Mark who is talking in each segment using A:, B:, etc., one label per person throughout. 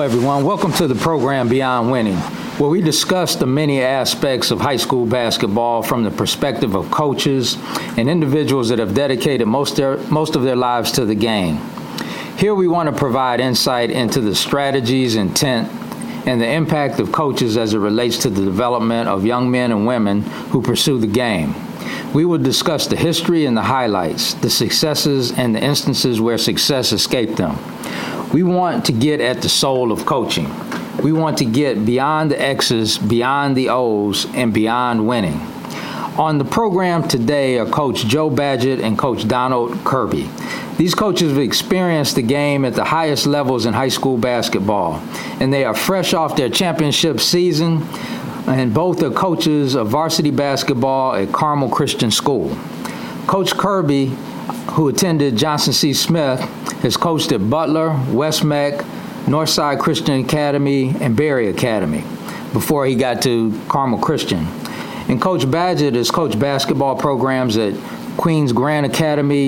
A: everyone. Welcome to the program Beyond Winning, where we discuss the many aspects of high school basketball from the perspective of coaches and individuals that have dedicated most of their lives to the game. Here we want to provide insight into the strategies, intent, and the impact of coaches as it relates to the development of young men and women who pursue the game. We will discuss the history and the highlights, the successes and the instances where success escaped them. We want to get at the soul of coaching. We want to get beyond the X's, beyond the O's, and beyond winning. On the program today are Coach Joe Badgett and Coach Donald Kirby. These coaches have experienced the game at the highest levels in high school basketball, and they are fresh off their championship season, and both are coaches of varsity basketball at Carmel Christian School. Coach Kirby, who attended Johnson C. Smith, has coached at Butler, West Meck, Northside Christian Academy, and Berry Academy before he got to Carmel Christian. And Coach Badgett has coached basketball programs at Queens Grand Academy,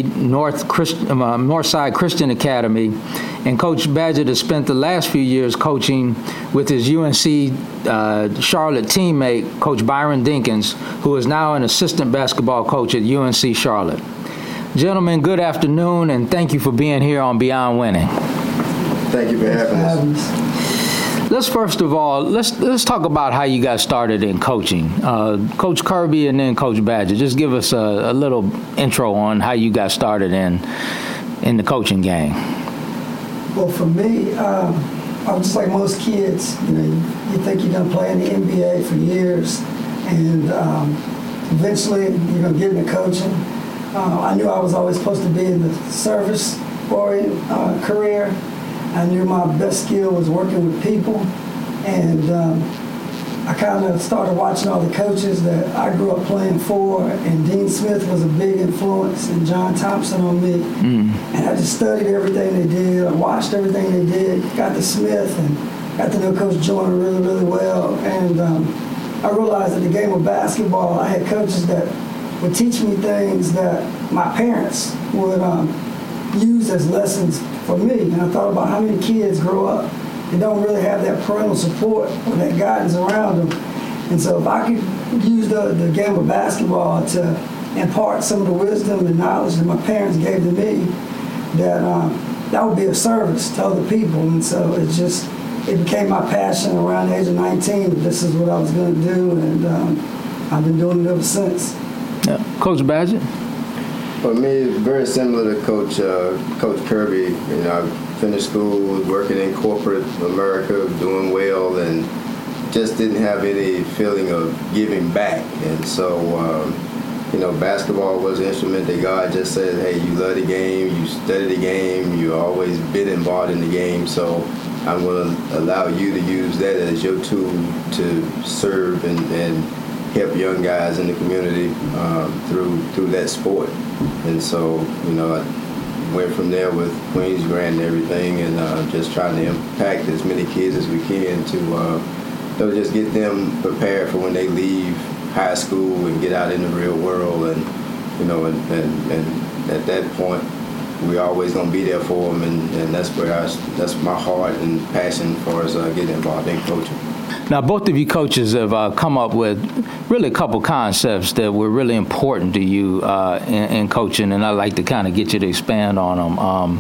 A: Northside Christian Academy, and Coach Badgett has spent the last few years coaching with his UNC Charlotte teammate, Coach Byron Dinkins, who is now an assistant basketball coach at UNC Charlotte. Gentlemen, good afternoon, and thank you for being here on Beyond Winning.
B: Thank you for having us.
A: Let's first of all, let's talk about how you got started in coaching. Coach Kirby and then Coach Badgett, just give us a little intro on how you got started in the coaching game.
C: Well, for me, I'm just like most kids. You think you're going to play in the NBA for years, and eventually you're going to get into coaching. I knew I was always supposed to be in the service-oriented career. I knew my best skill was working with people, and I kind of started watching all the coaches that I grew up playing for, and Dean Smith was a big influence, and John Thompson on me. And I just studied everything they did. I watched everything they did, got to Smith, and got to know Coach Joyner really, really well. And I realized that the game of basketball, I had coaches that would teach me things that my parents would use as lessons for me. And I thought about how many kids grow up and don't really have that parental support or that guidance around them. And so if I could use the game of basketball to impart some of the wisdom and knowledge that my parents gave to me, that would be of service to other people. And so it became my passion around the age of 19 that this is what I was going to do, and I've been doing it ever since.
A: Yeah. Coach Badgett?
B: For me, it's very similar to Coach Kirby. I finished school, working in corporate America, doing well, and just didn't have any feeling of giving back. And so, basketball was an instrument that God just said, hey, you love the game, you study the game, you always been involved in the game, so I'm going to allow you to use that as your tool to serve and help young guys in the community through that sport. And so, I went from there with Queens Grand and everything, and just trying to impact as many kids as we can to just get them prepared for when they leave high school and get out in the real world. And and at that point, we're always going to be there for them, and that's my heart and passion as far as getting involved in coaching.
A: Now, both of you coaches have come up with really a couple concepts that were really important to you in coaching, and I'd like to kind of get you to expand on them.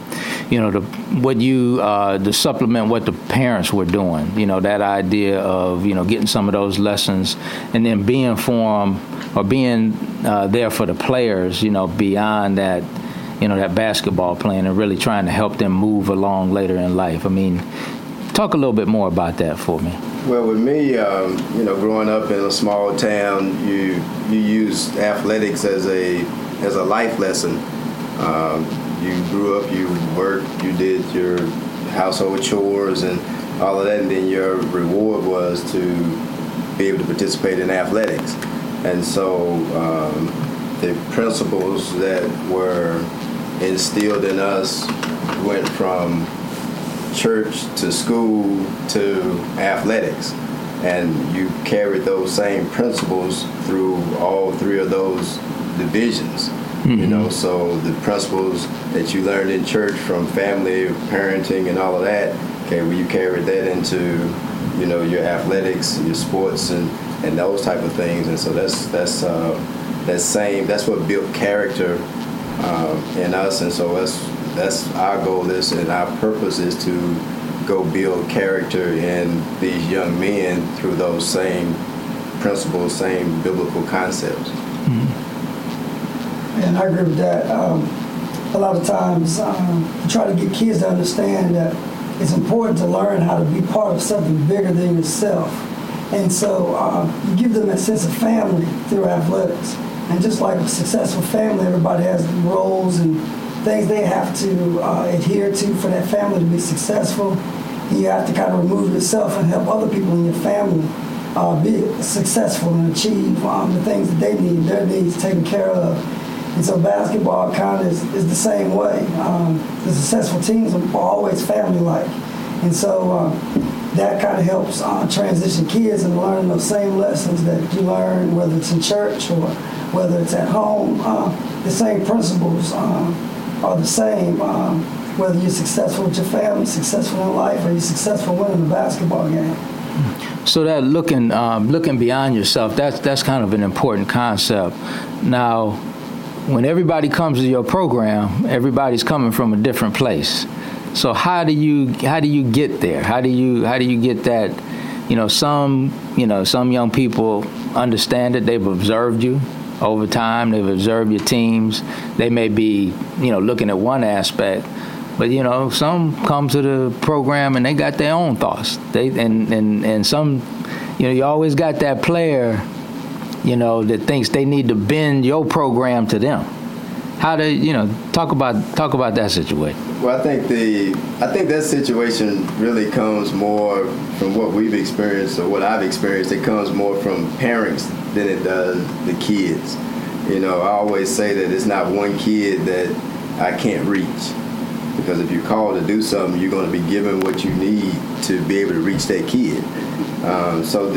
A: To supplement what the parents were doing, that idea of, getting some of those lessons and then being for them or being there for the players, beyond that, that basketball playing and really trying to help them move along later in life. I mean, talk a little bit more about that for me.
B: Well, with me, growing up in a small town, you use athletics as a life lesson. You grew up, you worked, you did your household chores and all of that, and then your reward was to be able to participate in athletics. And so the principles that were instilled in us went from church to school to athletics, and you carried those same principles through all three of those divisions. So the principles that you learned in church from family, parenting, and all of that, Okay, will you carry that into, your athletics, your sports, and those type of things? And so that's what built character in us. And so that's our goal and our purpose is to go build character in these young men through those same principles, same biblical concepts.
C: Mm-hmm. And I agree with that. A lot of times, you try to get kids to understand that it's important to learn how to be part of something bigger than yourself. And so you give them that sense of family through athletics. And just like a successful family, everybody has roles and things they have to adhere to for that family to be successful. You have to kind of remove yourself and help other people in your family be successful and achieve the things that they need, their needs taken care of. And so basketball kind of is the same way. The successful teams are always family-like. And so that kind of helps transition kids into learning those same lessons that you learn, whether it's in church or whether it's at home. The same principles are the same. Whether you're successful with your family, successful in life, or you're successful winning a basketball game.
A: So that looking beyond yourself, that's kind of an important concept. Now, when everybody comes to your program, everybody's coming from a different place. So how do you get there? How do you get that? Some young people understand that they've observed you over time. They've observed your teams. They may be looking at one aspect. But some come to the program and they got their own thoughts. And some, you always got that player, that thinks they need to bend your program to them. How to, talk about that situation.
B: Well, I think that situation really comes more from what we've experienced or what I've experienced. It comes more from parents than it does the kids. I always say that it's not one kid that I can't reach. Because if you're called to do something, you're going to be given what you need to be able to reach that kid. So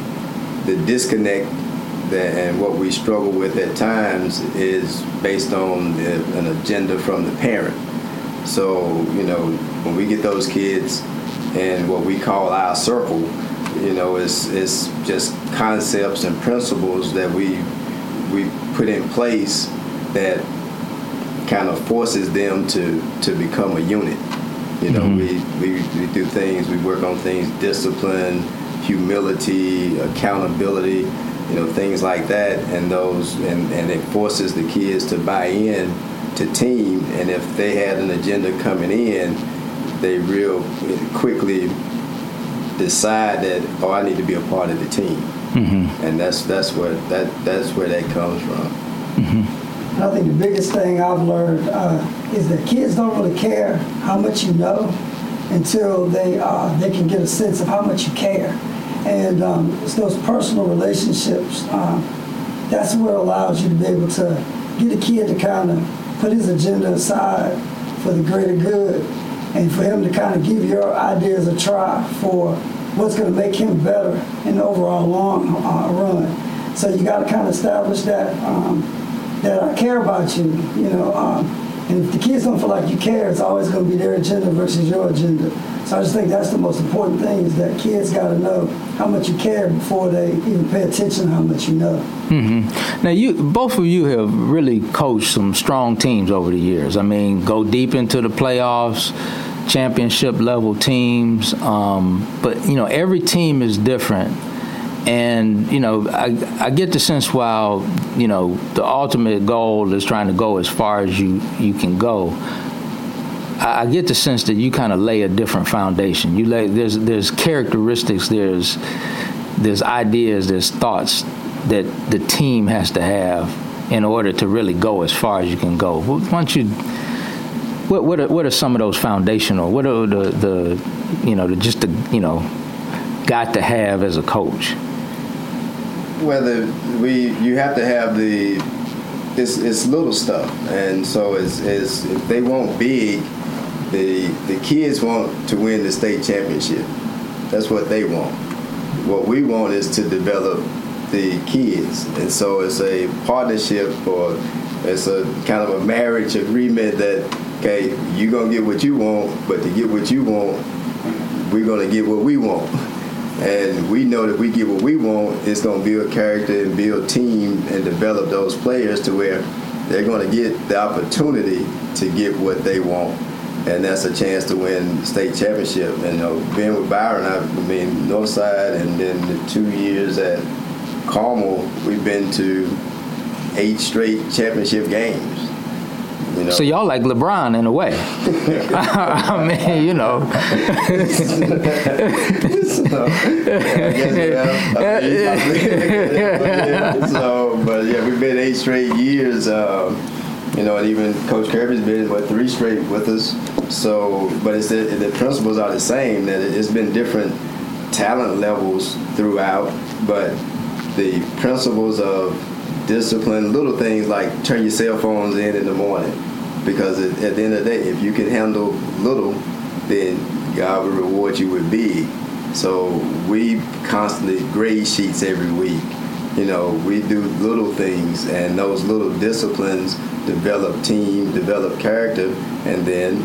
B: the disconnect and what we struggle with at times is based on an agenda from the parent. So, when we get those kids in what we call our circle, it's just concepts and principles that we put in place that kind of forces them to become a unit. Mm-hmm. we do things, we work on things, discipline, humility, accountability, things like that, and it forces the kids to buy in to team. And if they had an agenda coming in, they real quickly decide that, I need to be a part of the team. Mm-hmm. And that's where that comes from.
C: Mm-hmm. I think the biggest thing I've learned is that kids don't really care how much you know until they can get a sense of how much you care. And it's those personal relationships. That's what allows you to be able to get a kid to kind of put his agenda aside for the greater good and for him to kind of give your ideas a try for what's going to make him better in the overall long run. So you got to kind of establish that I care about you, and if the kids don't feel like you care, it's always going to be their agenda versus your agenda. So I just think that's the most important thing, is that kids got to know how much you care before they even pay attention to how much you know.
A: Mm-hmm. Now, both of you have really coached some strong teams over the years. I mean, go deep into the playoffs, championship level teams, but every team is different. And, I get the sense while, the ultimate goal is trying to go as far as you can go, I get the sense that you kind of lay a different foundation. There's characteristics, there's ideas, there's thoughts that the team has to have in order to really go as far as you can go. What are some of those foundational, what are the got to have as a coach?
B: You have to have it's little stuff, and so if they want big, the kids want to win the state championship. That's what they want. What we want is to develop the kids, and so it's a partnership, or it's a kind of a marriage agreement that, okay, you're gonna get what you want, but to get what you want, we're going to get what we want. And we know that if we get what we want, it's going to build character and build team and develop those players to where they're going to get the opportunity to get what they want. And that's a chance to win state championship. And being with Byron, I mean, Northside, and then the 2 years at Carmel, we've been to 8 straight championship games.
A: So y'all like LeBron in a way. I mean,
B: but yeah, we've been 8 straight years. And even Coach Kirby's been 3 straight with us. So, but the principles are the same. That it's been different talent levels throughout, but the principles of discipline, little things like turn your cell phones in the morning, because at the end of the day, if you can handle little, then God will reward you with big. So we constantly grade sheets every week. We do little things, and those little disciplines develop team, develop character, and then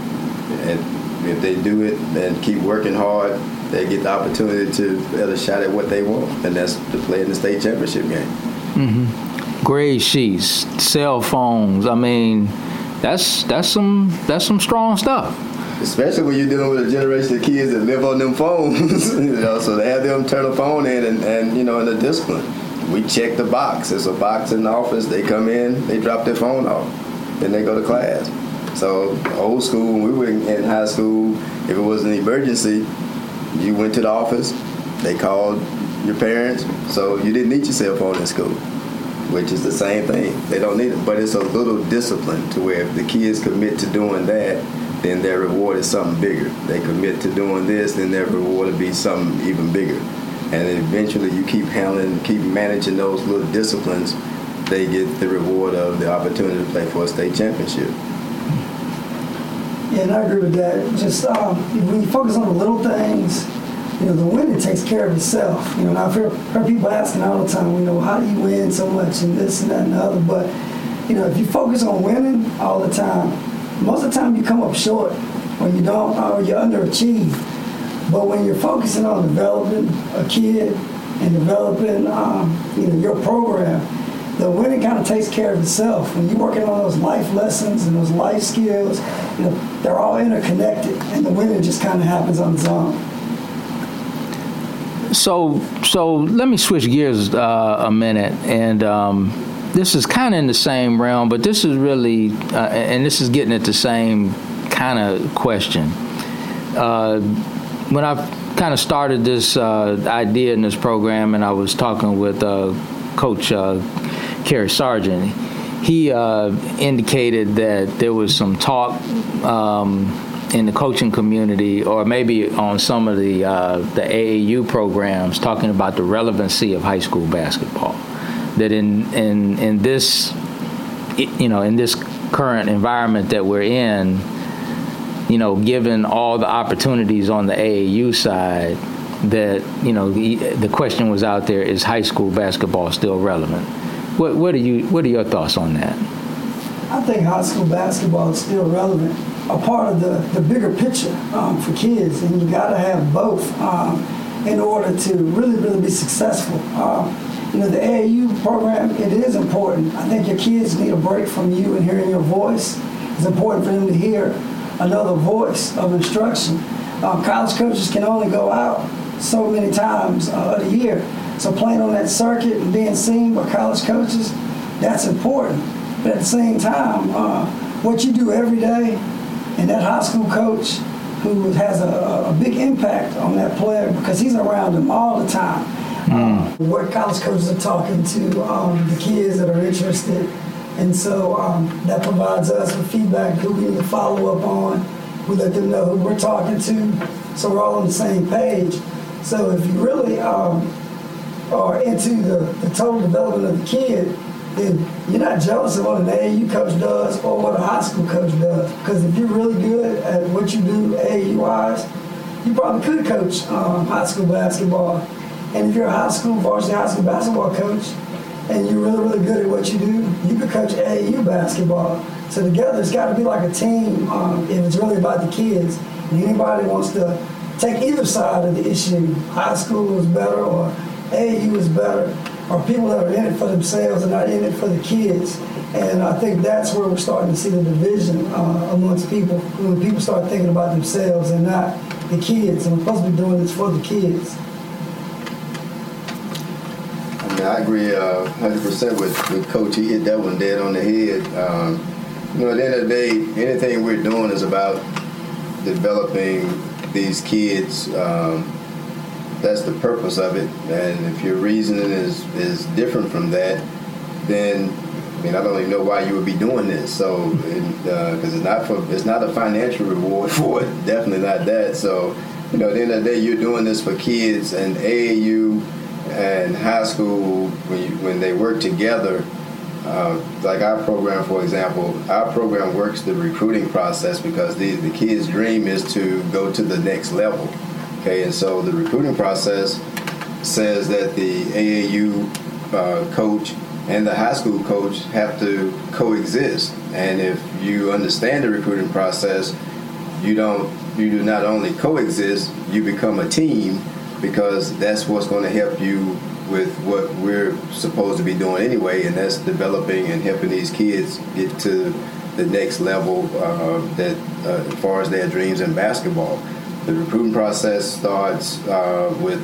B: if they do it and keep working hard, they get the opportunity to get a shot at what they want, and that's to play in the state championship game.
A: Mm-hmm. Grade sheets, cell phones. I mean, that's some strong stuff.
B: Especially when you're dealing with a generation of kids that live on them phones. So they have them turn the phone in and in the discipline. We check the box. There's a box in the office. They come in, they drop their phone off, then they go to class. So old school, when we were in high school, if it was an emergency, you went to the office, they called your parents, so you didn't need your cell phone in school, which is the same thing. They don't need it, but it's a little discipline to where if the kids commit to doing that, then their reward is something bigger. They commit to doing this, then their reward will be something even bigger. And eventually you keep managing those little disciplines, they get the reward of the opportunity to play for a state championship.
C: Yeah, and I agree with that. Just when you focus on the little things, the winning takes care of itself. And I've heard people asking all the time, how do you win so much and this and that and the other? But, if you focus on winning all the time, most of the time you come up short, or you don't, or you underachieve. But when you're focusing on developing a kid and developing, your program, the winning kind of takes care of itself. When you're working on those life lessons and those life skills, they're all interconnected, and the winning just kind of happens on its own.
A: So let me switch gears a minute, and this is kind of in the same realm, but this is really, and this is getting at the same kind of question. When I kind of started this idea in this program, and I was talking with Coach Kerry Sargent, he indicated that there was some talk in the coaching community, or maybe on some of the AAU programs, talking about the relevancy of high school basketball. That in this, in this current environment that we're in, given all the opportunities on the AAU side, that the question was out there: is high school basketball still relevant? What are your thoughts on that?
C: I think high school basketball is still relevant, a part of the bigger picture for kids, and you got to have both in order to really be successful. The AAU program, it is important. I think your kids need a break from you and hearing your voice. It's important for them to hear another voice of instruction. College coaches can only go out so many times a year. So playing on that circuit and being seen by college coaches, that's important. But at the same time, what you do every day, and that high school coach who has a big impact on that player because he's around them all the time. What college coaches are talking to the kids that are interested. And so that provides us with feedback, who we need to follow up on. We let them know who we're talking to, so we're all on the same page. So if you really are into the total development of the kid, then you're not jealous of what an AAU coach does or what a high school coach does. Because if you're really good at what you do AAU-wise, you probably could coach high school basketball. And if you're a varsity high school basketball coach, and you're really good at what you do, you could coach AAU basketball. So together, it's got to be like a team if it's really about the kids. And anybody wants to take either side of the issue. High school is better, or AAU is better, or people that are in it for themselves and not in it for the kids. And I think that's where we're starting to see the division amongst people, when people start thinking about themselves and not the kids. And we're supposed to be doing this for the kids.
B: I mean, I agree 100% with Coach. He hit that one dead on the head. At the end of the day, anything we're doing is about developing these kids. That's the purpose of it. And if your reasoning is different from that, then I don't even know why you would be doing this. So, because it's not a financial reward for it. Definitely not that. So, at the end of the day, you're doing this for kids, and AAU and high school, when they work together, like our program, for example, our program works the recruiting process because the kids' dream is to go to the next level. Okay, and so the recruiting process says that the AAU coach and the high school coach have to coexist. And if you understand the recruiting process, you do not only coexist, you become a team, because that's what's going to help you with what we're supposed to be doing anyway, and that's developing and helping these kids get to the next level as far as their dreams in basketball. The recruiting process starts with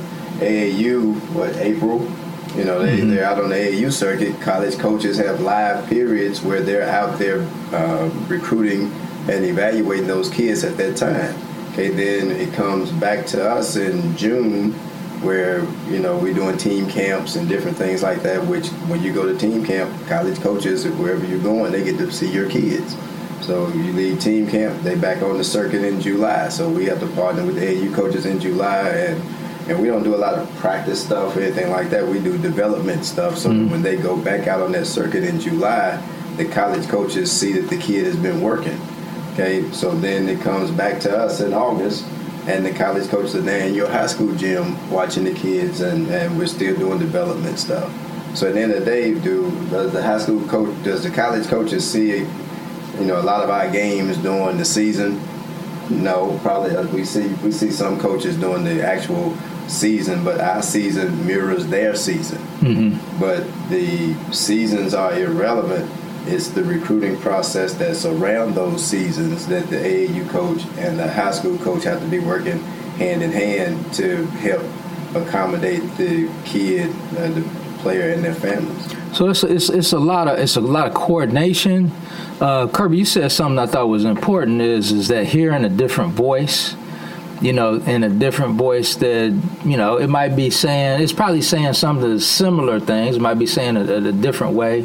B: AAU, April. They're out on the AAU circuit. College coaches have live periods where they're out there recruiting and evaluating those kids at that time. Okay, then it comes back to us in June, where we're doing team camps and different things like that. Which, when you go to team camp, college coaches, wherever you're going, they get to see your kids. So you leave team camp, they back on the circuit in July. So we have to partner with the AAU coaches in July, and we don't do a lot of practice stuff or anything like that. We do development stuff. So when they go back out on that circuit in July, the college coaches see that the kid has been working. Okay, so then it comes back to us in August, and the college coaches are there in your high school gym watching the kids, and we're still doing development stuff. So at the end of the day, does the college coaches see a lot of our games during the season? No, probably we see some coaches doing the actual season, but our season mirrors their season. Mm-hmm. But the seasons are irrelevant. It's the recruiting process that's around those seasons that the AAU coach and the high school coach have to be working hand in hand to help accommodate the kid, the player, and their families.
A: So it's a lot of coordination. Kirby, you said something I thought was important is that hearing a different voice, in a different voice that, it might be saying, it's probably saying some of the similar things, it might be saying it a different way.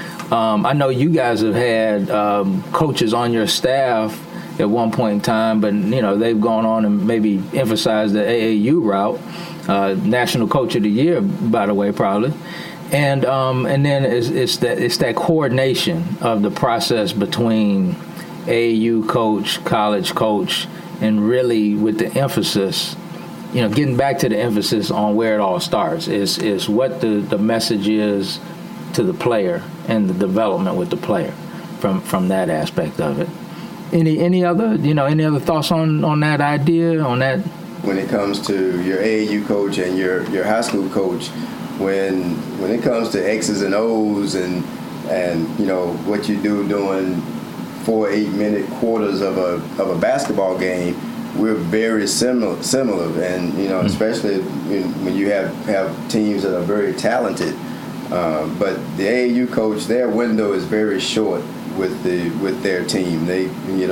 A: I know you guys have had coaches on your staff at one point in time, but, they've gone on and maybe emphasized the AAU route, National Coach of the Year, by the way, probably. And then it's that coordination of the process between AAU coach, college coach, and really with the emphasis, getting back to the emphasis on where it all starts is what the message is to the player and the development with the player from that aspect of it. Any other thoughts on that idea, on that?
B: When it comes to your AAU coach and your high school coach, when it comes to X's and O's and what you do during 4 8-minute quarters of a basketball game, we're very similar, and especially when you have teams that are very talented. But the AAU coach, their window is very short with their team. They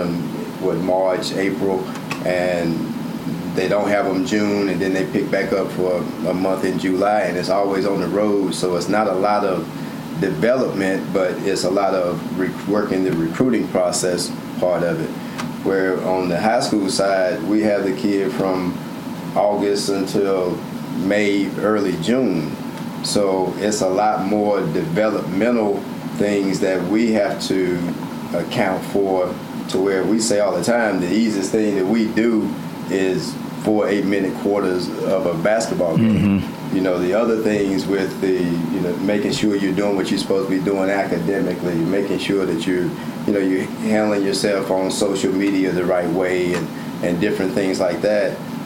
B: March, April, and they don't have them June, and then they pick back up for a month in July, and it's always on the road. So it's not a lot of development, but it's a lot of working the recruiting process part of it. Where on the high school side, we have the kid from August until May, early June. So it's a lot more developmental things that we have to account for, to where we say all the time, the easiest thing that we do is 4 8-minute quarters of a basketball game. Mm-hmm. The other things with the, making sure you're doing what you're supposed to be doing academically, making sure that you're handling yourself on social media the right way and different things like that.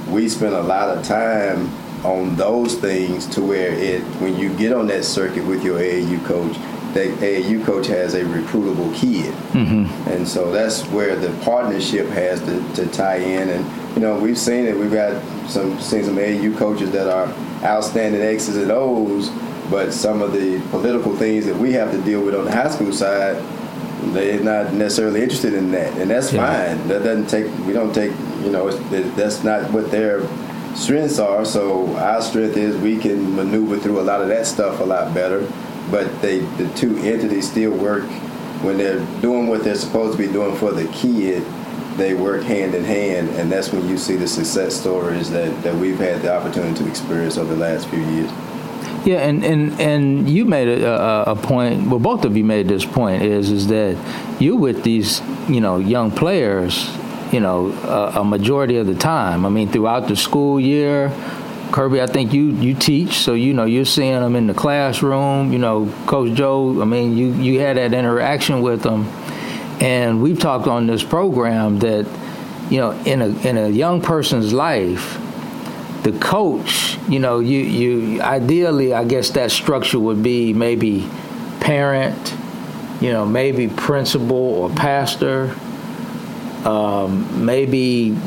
B: we spend a lot of time on those things to where when you get on that circuit with your AAU coach, that AAU coach has a recruitable kid. Mm-hmm. And so that's where the partnership has to tie in. And, we've seen it. We've got seen some AAU coaches that are outstanding X's and O's, but some of the political things that we have to deal with on the high school side, they're not necessarily interested in that. And that's fine. That doesn't take, we don't take, that's not what their strengths are. So our strength is we can maneuver through a lot of that stuff a lot better. But the two entities still work when they're doing what they're supposed to be doing for the kid. They work hand in hand, and that's when you see the success stories that we've had the opportunity to experience over the last few years.
A: Yeah, and you made a point. Well, both of you made this point is that you with these young players, a majority of the time. I mean, throughout the school year. Kirby, I think you teach, so you're seeing them in the classroom. Coach Joe, I mean, you had that interaction with them, and we've talked on this program that in a young person's life, the coach, you ideally, I guess that structure would be maybe parent, maybe principal or pastor. Maybe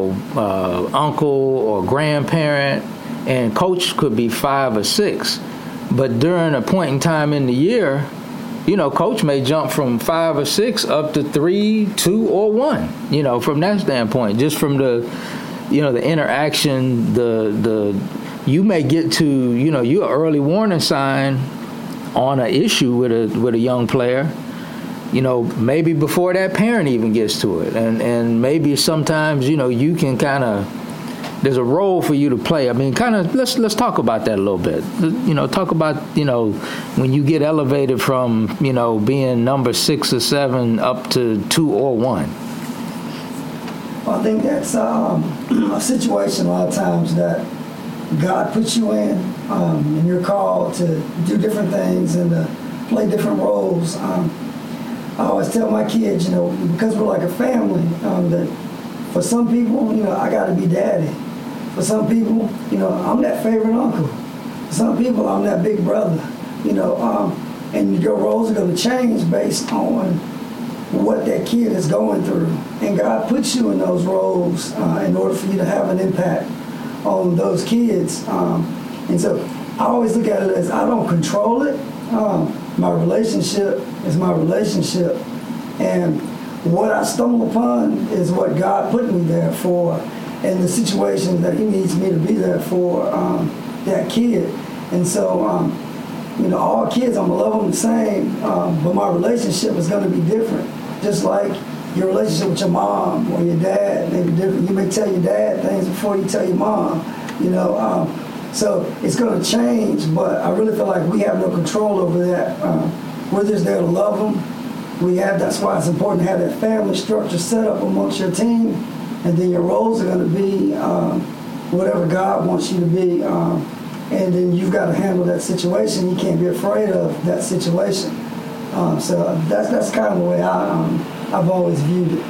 A: uncle or grandparent, and coach could be 5 or 6. But during a point in time in the year, coach may jump from 5 or 6 up to 3, 2, or 1. From that standpoint, just from the the interaction, you may get to you're an early warning sign on an issue with a young player. Maybe before that parent even gets to it. And maybe sometimes, you can kind of, there's a role for you to play. I mean, kind of, let's talk about that a little bit. Talk about, when you get elevated from, being number 6 or 7 up to 2 or 1.
C: Well, I think that's a situation a lot of times that God puts you in, and you're called to do different things and to play different roles. I always tell my kids, because we're like a family, that for some people, I got to be daddy. For some people, I'm that favorite uncle. For some people, I'm that big brother. And your roles are going to change based on what that kid is going through. And God puts you in those roles in order for you to have an impact on those kids. And so I always look at it as I don't control it. My relationship is my relationship, and what I stumble upon is what God put me there for, and the situations that He needs me to be there for that kid. And so, all kids, I'm gonna love them the same, but my relationship is gonna be different. Just like your relationship with your mom or your dad may be different. You may tell your dad things before you tell your mom. So it's going to change, but I really feel like we have no control over that. We're just there to love them. That's why it's important to have that family structure set up amongst your team, and then your roles are going to be whatever God wants you to be, and then you've got to handle that situation. You can't be afraid of that situation. So that's kind of the way I've always viewed it.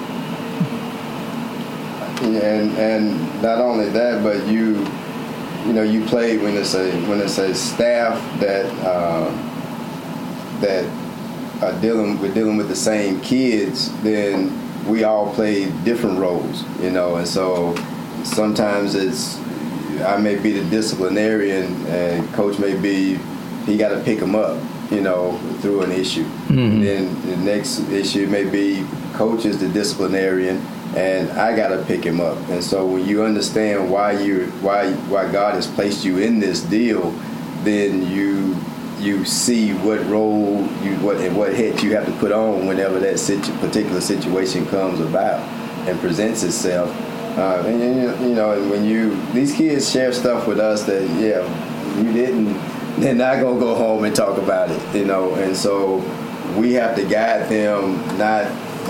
B: Yeah, and not only that, but you play when it's a staff that are dealing with the same kids, then we all play different roles, and so sometimes I may be the disciplinarian and coach may be, he got to pick them up, through an issue. Mm-hmm. And then the next issue may be coach is the disciplinarian and I got to pick him up. And so when you understand why God has placed you in this deal, then you see what role what hat you have to put on whenever that particular situation comes about and presents itself. And when these kids share stuff with us that you didn't, they're not gonna go home and talk about it, And so we have to guide them not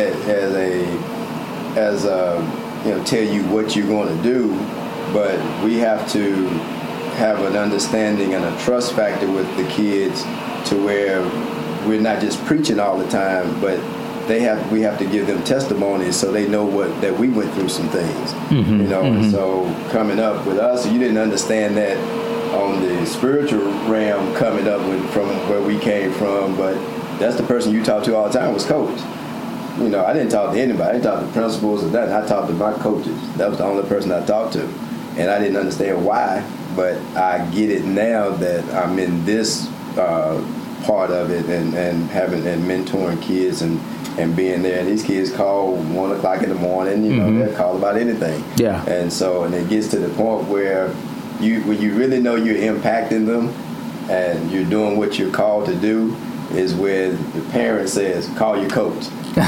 B: as tell you what you're going to do, but we have to have an understanding and a trust factor with the kids to where we're not just preaching all the time, but we have to give them testimonies so they know that we went through some things, And so coming up with us, you didn't understand that on the spiritual realm coming up from where we came from, but that's the person you talk to all the time was coach. I didn't talk to anybody. I didn't talk to principals or nothing. I talked to my coaches. That was the only person I talked to, and I didn't understand why, but I get it now that I'm in this part of it and having and mentoring kids and being there. And these kids call 1 o'clock in the morning, they'll call about anything.
A: Yeah.
B: And it gets to the point where when you really know you're impacting them and you're doing what you're called to do is when the parent says, call your coach.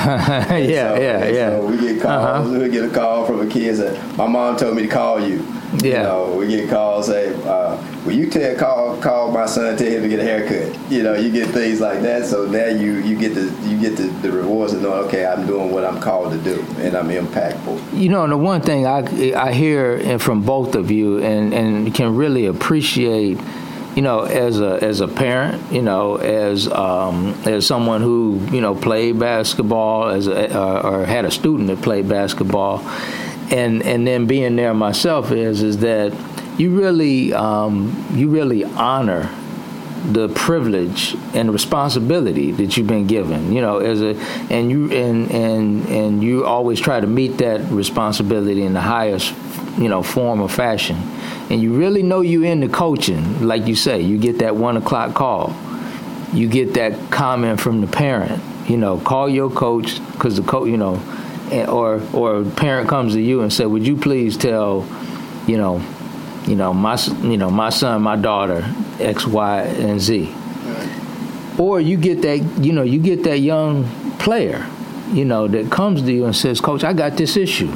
B: So we get calls. We get a call from a kid that my mom told me to call you.
A: Yeah.
B: We get calls say, "Will you call my son, tell him to get a haircut?" You get things like that. So now you get the rewards of knowing, okay, I'm doing what I'm called to do, and I'm impactful.
A: And the one thing I hear from both of you, and can really appreciate. As a parent, as someone who played basketball, or had a student that played basketball, and then being there myself is that you really honor the privilege and the responsibility that you've been given. And you always try to meet that responsibility in the highest form or fashion. And you really know you're into coaching, like you say. You get that 1 o'clock call. You get that comment from the parent. Call your coach because the coach, or a parent comes to you and say, "Would you please tell, my son, my daughter, X, Y, and Z." Or you get that young player, that comes to you and says, "Coach, I got this issue,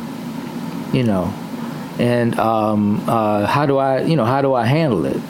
A: and how do I handle it,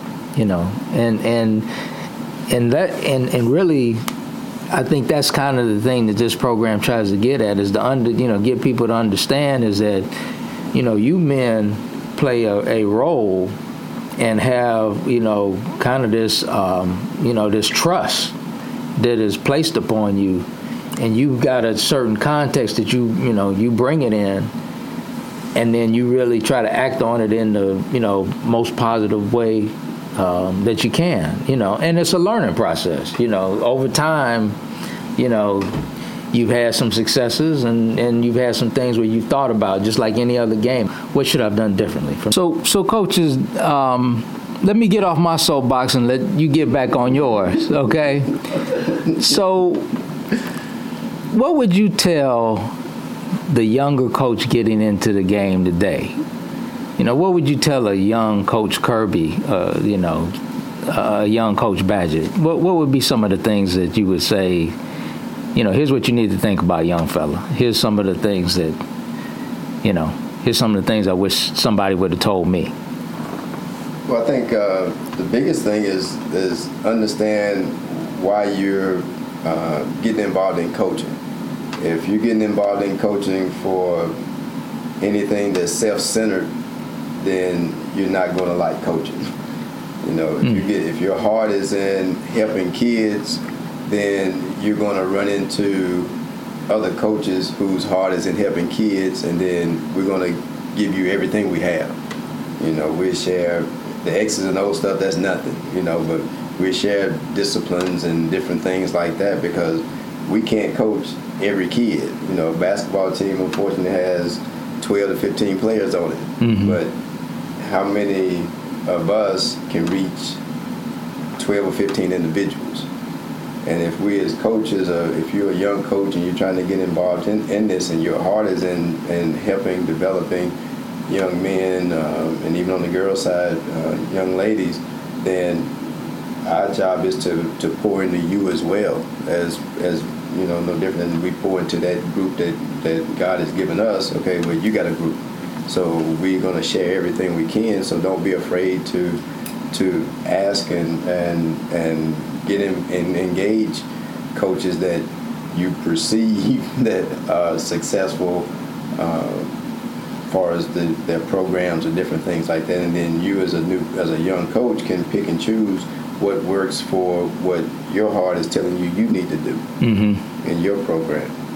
A: and really, I think that's kind of the thing that this program tries to get at is get people to understand is that, you men play a role and have, kind of this, this trust that is placed upon you, and you've got a certain context that you bring it in. And then you really try to act on it in the, most positive way that you can, And it's a learning process, Over time, you've had some successes and you've had some things where you've thought about, just like any other game, what should I have done differently? So coaches, let me get off my soapbox and let you get back on yours, okay? So what would you tell the younger coach getting into the game today? What would you tell a young Coach Kirby, a young Coach Badgett? What would be some of the things that you would say, here's what you need to think about, young fella. Here's some of the things that, here's some of the things I wish somebody would have told me.
B: Well, I think the biggest thing is understand why you're getting involved in coaching. If you're getting involved in coaching for anything that's self-centered, then you're not going to like coaching. If your heart is in helping kids, then you're going to run into other coaches whose heart is in helping kids, and then we're going to give you everything we have. We share the X's and O's stuff, that's nothing, but we share disciplines and different things like that because we can't coach every kid. A basketball team unfortunately has 12 to 15 players on it. Mm-hmm. But how many of us can reach 12 or 15 individuals? And if we as coaches, if you're a young coach and you're trying to get involved in this and your heart is in helping, developing young men, and even on the girl side, young ladies, then our job is to pour into you as well as no different than we pour into that group that God has given us. Okay, well, you got a group, so we're going to share everything we can. So don't be afraid to ask and get in and engage coaches that you perceive that are successful as far as their programs or different things like that. And then you as a young coach can pick and choose what works for what your heart is telling you need to do in your program.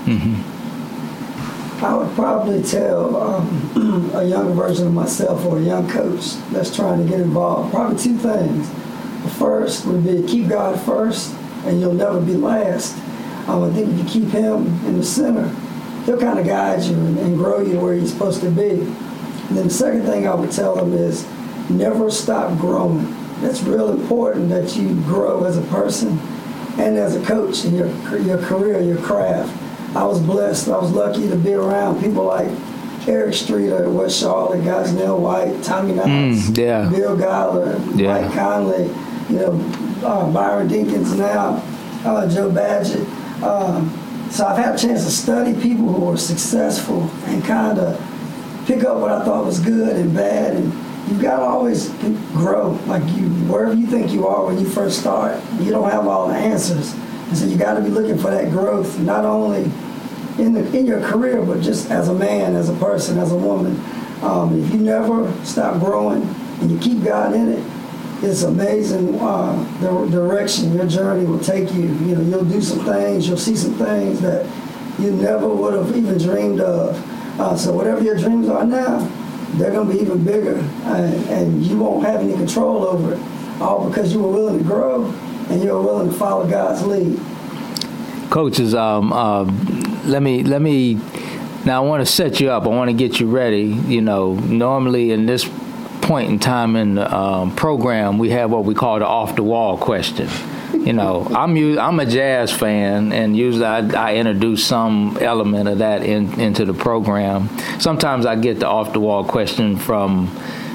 C: I would probably tell a younger version of myself or a young coach that's trying to get involved, probably two things. The first would be keep God first, and you'll never be last. I think if you keep him in the center, he'll kind of guide you and grow you where you're supposed to be. And then the second thing I would tell them is never stop growing. That's real important that you grow as a person and as a coach in your career, your craft. I was blessed. I was lucky to be around people like Eric Streeter, West Charlotte, guys Neil White, Tommy Knox, Bill Geiler, Mike Conley, Byron Dinkins now, Joe Badgett. So I've had a chance to study people who were successful and kind of pick up what I thought was good and bad. And you've got to always grow. Like wherever you think you are when you first start, you don't have all the answers. And so you got to be looking for that growth, not only in your career, but just as a man, as a person, as a woman. If you never stop growing and you keep God in it, it's amazing the direction your journey will take you. You'll do some things, you'll see some things that you never would have even dreamed of. So whatever your dreams are now, they're going to be even bigger, and you won't have any control over it, all because you were willing to grow and you were willing to follow God's lead.
A: Coaches, let me. Now I want to set you up. I want to get you ready. Normally in this point in time in the program, we have what we call the off the wall question. I'm a jazz fan, and usually I introduce some element of that into the program. Sometimes I get the off the wall question from,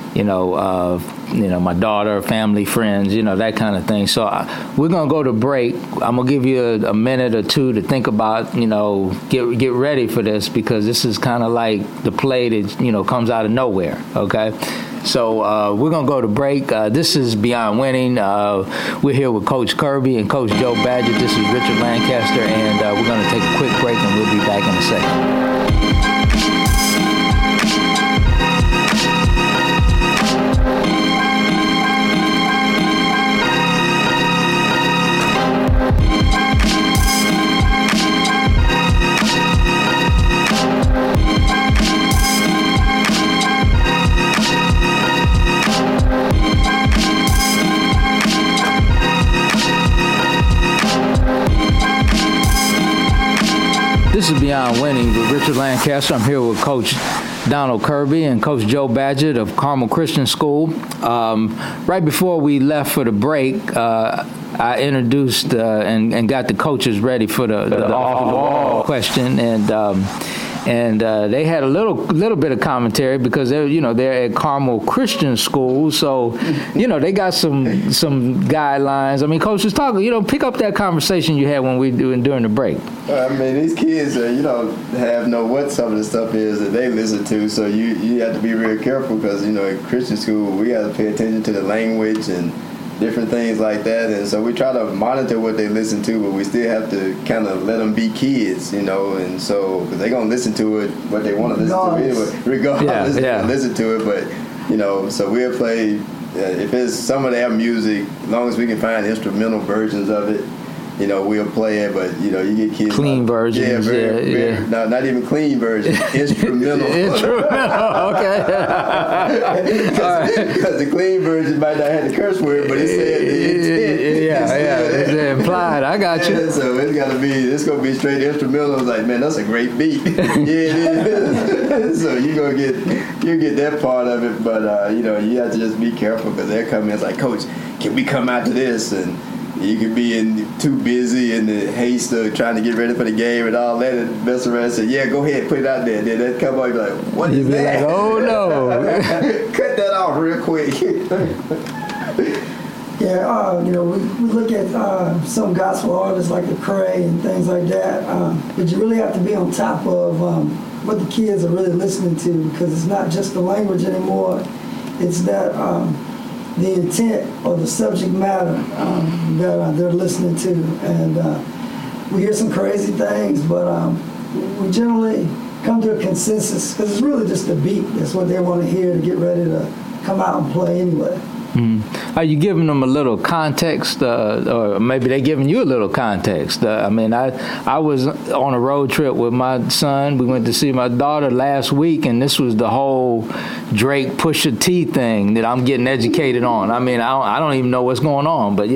A: my daughter, family, friends, that kind of thing. So we're gonna go to break. I'm gonna give you a minute or two to think about, get ready for this, because this is kind of like the play that comes out of nowhere. Okay. So we're going to go to break. This is Beyond Winning. We're here with Coach Kirby and Coach Joe Badgett. This is Richard Lancaster, and we're going to take a quick break, and we'll be back in a second. This is Beyond Winning with Richard Lancaster. I'm here with Coach Donald Kirby and Coach Joe Badgett of Carmel Christian School. Right before we left for the break, I introduced and got the coaches ready for the off-the-wall question, and they had a little bit of commentary because they're at Carmel Christian School, so they got some guidelines. I mean, coaches talk. Pick up that conversation you had when we during the break.
B: These kids have know what some of the stuff is that they listen to, so you have to be real careful because in Christian school we got to pay attention to the language and different things like that, and so we try to monitor what they listen to, but we still have to kind of let them be kids, and so because they're gonna listen to it what they want to listen to anyway, regardless. They listen to it, but so we'll play if it's some of their music, as long as we can find instrumental versions of it. We'll play it, but you get kids
A: clean versions.
B: No, not even clean versions. Instrumental.
A: Okay.
B: Because the clean version might not have the curse word, but it said the intent.
A: It's implied. I got you.
B: So it's gonna be straight instrumental. It's like, man, that's a great beat. It is. So you get that part of it, but you have to just be careful because they're coming. It's like, Coach, can we come out to this? And you could be too busy in the haste of trying to get ready for the game and all that, and mess around and say, yeah, go ahead, put it out there. Then that come on, you're like, what is that?
A: Like, oh, no.
B: Cut that off real quick.
C: We look at some gospel artists like the Cray and things like that, but you really have to be on top of what the kids are really listening to, because it's not just the language anymore. It's that the intent or the subject matter that they're listening to. And we hear some crazy things, but we generally come to a consensus because it's really just the beat. That's what they want to hear to get ready to come out and play anyway.
A: Are you giving them a little context, or maybe they giving you a little context? I mean, I was on a road trip with my son. We went to see my daughter last week, and this was the whole Drake Pusha T thing that I'm getting educated on. I mean, I don't even know what's going on, but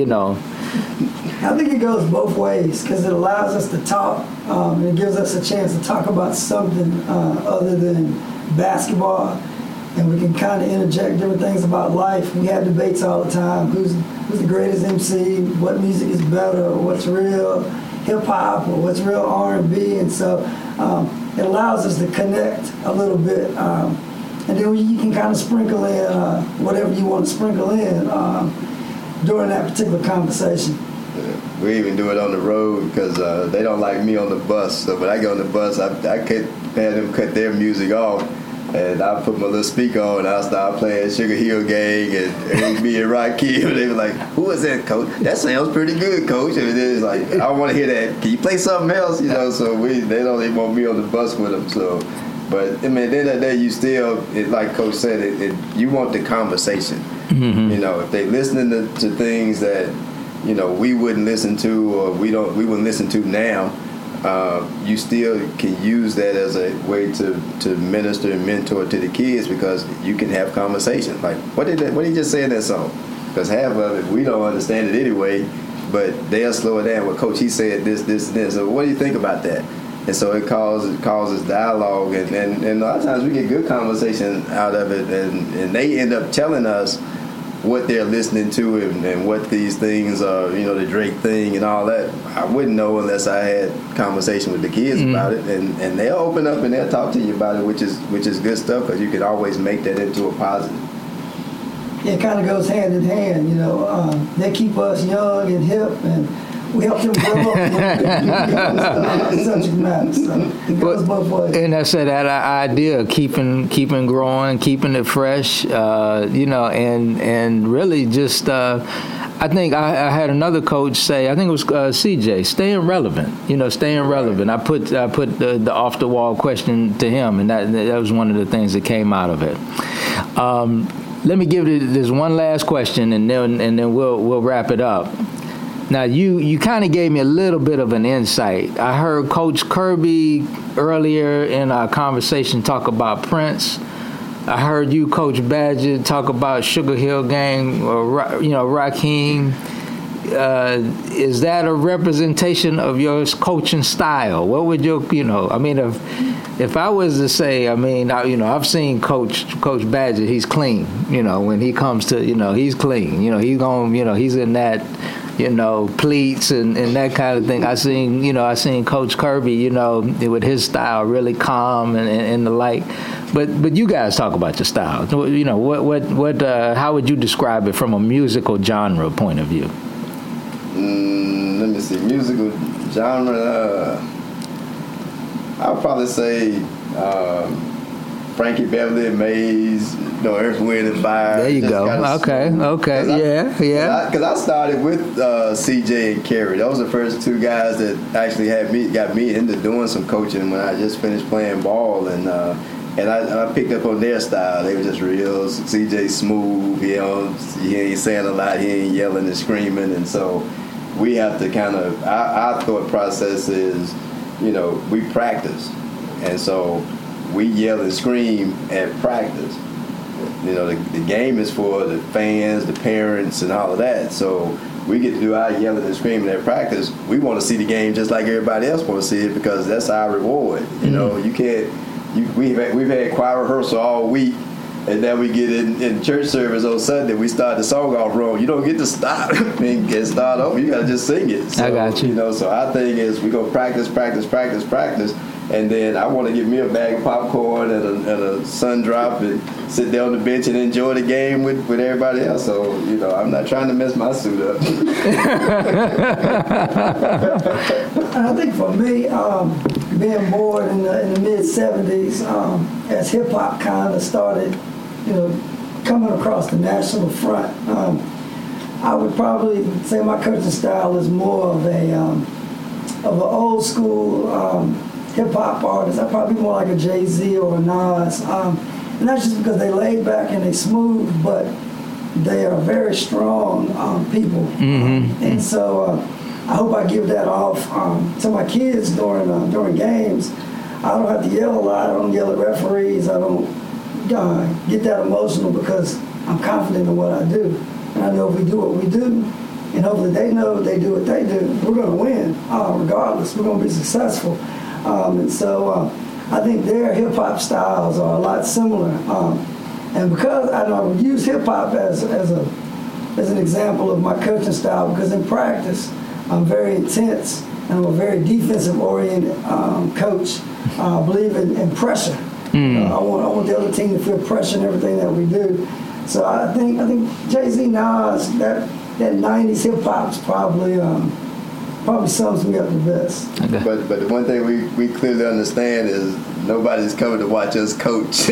C: I think it goes both ways because it allows us to talk. It gives us a chance to talk about something other than basketball. And we can kind of interject different things about life. We have debates all the time. Who's the greatest MC? What music is better? What's real hip hop? Or what's real R&B? And so it allows us to connect a little bit. And then you can kind of sprinkle in whatever you want to sprinkle in during that particular conversation.
B: We even do it on the road because they don't like me on the bus. So when I get on the bus, I could have them cut their music off. And I put my little speaker on and I start playing Sugar Hill Gang and me and Rakim. They were like, "Who is that, coach? That sounds pretty good, coach." And it's like, "I don't want to hear that. Can you play something else?" So they don't even want me on the bus with them. So, but I mean, at the end of the day, you still, like Coach said, you want the conversation. Mm-hmm. If they listening to things that we wouldn't listen to or we wouldn't listen to now. You still can use that as a way to minister and mentor to the kids because you can have conversations. Like, what did he just say in that song? Because half of it, we don't understand it anyway, but they'll slow it down. Well, Coach, he said this, this, and this. So what do you think about that? And so it causes dialogue. And a lot of times we get good conversation out of it, and they end up telling us what they're listening to and what these things are, the Drake thing and all that. I wouldn't know unless I had conversation with the kids about it, and they'll open up and they'll talk to you about it, which is good stuff because you can always make that into a positive.
C: Yeah, it kind of goes hand in hand. They keep us young and hip, and we help them grow up. Subject matter. So it goes both ways.
A: And that's that idea of keeping growing, keeping it fresh, and really just. I think I had another coach say, I think it was CJ, staying relevant. Staying relevant. I put the off the wall question to him, and that was one of the things that came out of it. Let me give this one last question, and then we'll wrap it up. Now, you kind of gave me a little bit of an insight. I heard Coach Kirby earlier in our conversation talk about Prince. I heard you, Coach Badgett, talk about Sugar Hill Gang or Rakim. Is that a representation of your coaching style? What would your, if I was to say, I've seen Coach Badgett, he's clean. When he comes to, he's clean. He's going, he's in that. Pleats and that kind of thing. I seen Coach Kirby, with his style really calm and the like. But you guys talk about your style. What how would you describe it from a musical genre point of view?
B: Let me see, musical genre. I'll probably say Frankie Beverly and Maze, Earth, Wind and Fire.
A: There you go. Okay. Yeah.
B: Because I started with CJ and Kerry. Those are the first two guys that actually got me into doing some coaching when I just finished playing ball, and I picked up on their style. They were just real. CJ smooth. He ain't saying a lot. He ain't yelling and screaming, and so we have to kind of. Our thought process is, we practice, and so we yell and scream at practice. The game is for the fans, the parents, and all of that. So we get to do our yelling and screaming at practice. We want to see the game just like everybody else wants to see it because that's our reward. You can't. We've had choir rehearsal all week, and then we get in church service on Sunday. We start the song off wrong. You don't get to stop and get started over. You got to just sing it. So,
A: I got you.
B: So our thing is we go practice. And then I want to get me a bag of popcorn and a sun drop and sit there on the bench and enjoy the game with everybody else. So, I'm not trying to mess my suit up.
C: I think for me, being born in the mid-'70s, as hip-hop kind of started, coming across the national front, I would probably say my coaching style is more of an old school hip-hop artist. I'd probably be more like a Jay-Z or a Nas. And that's just because they laid back and they smooth, but they are very strong people. And so I hope I give that off to my kids during games. I don't have to yell a lot. I don't yell at referees. I don't get that emotional because I'm confident in what I do. And I know if we do what we do, and hopefully they know if they do what they do, we're going to win regardless. We're going to be successful. And so I think their hip-hop styles are a lot similar. And because I would use hip-hop as an example of my coaching style, because in practice, I'm very intense and I'm a very defensive-oriented coach. I believe in pressure. I want the other team to feel pressure in everything that we do. So I think Jay-Z, Nas, that 90s hip-hop's probably sums me up the best.
B: Okay. But the one thing we clearly understand is nobody's coming to watch us coach. They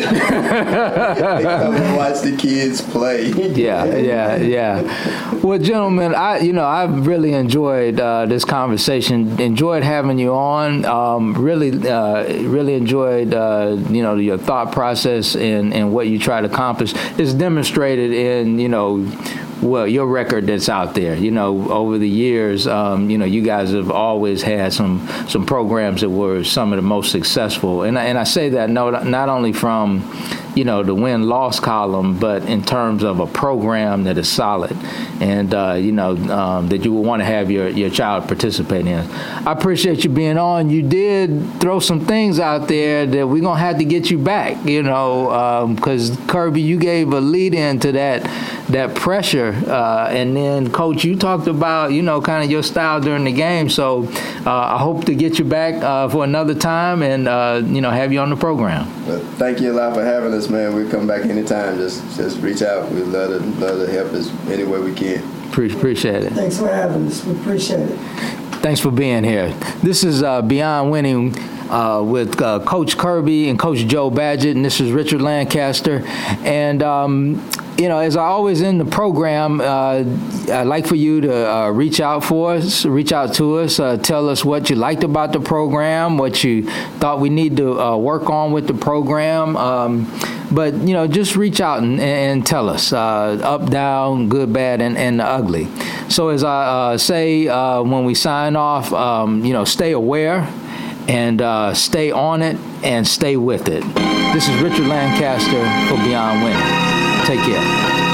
B: come to watch the kids play.
A: Yeah. Well, gentlemen, I've really enjoyed this conversation. Enjoyed having you on. Really enjoyed your thought process and what you try to accomplish. It's demonstrated in your record that's out there. Over the years, you guys have always had some programs that were some of the most successful. And I say that not only from, the win-loss column, but in terms of a program that is solid and, that you would want to have your child participate in. I appreciate you being on. You did throw some things out there that we're going to have to get you back, because Kirby, you gave a lead into that pressure. And then, Coach, you talked about, kind of your style during the game. So I hope to get you back for another time and, have you on the program.
B: Well, thank you a lot for having us, man. We'll come back anytime. Just reach out. We'd love to help us any way we can.
A: Appreciate it.
C: Thanks for having us. We appreciate it.
A: Thanks for being here. This is Beyond Winning with Coach Kirby and Coach Joe Badgett, and this is Richard Lancaster. And as I always end the program, I'd like for you to reach out to us, tell us what you liked about the program, what you thought we need to work on with the program. But just reach out and tell us, up, down, good, bad, and ugly. So as I say when we sign off, stay aware and stay on it and stay with it. This is Richard Lancaster for Beyond Winning. Take care.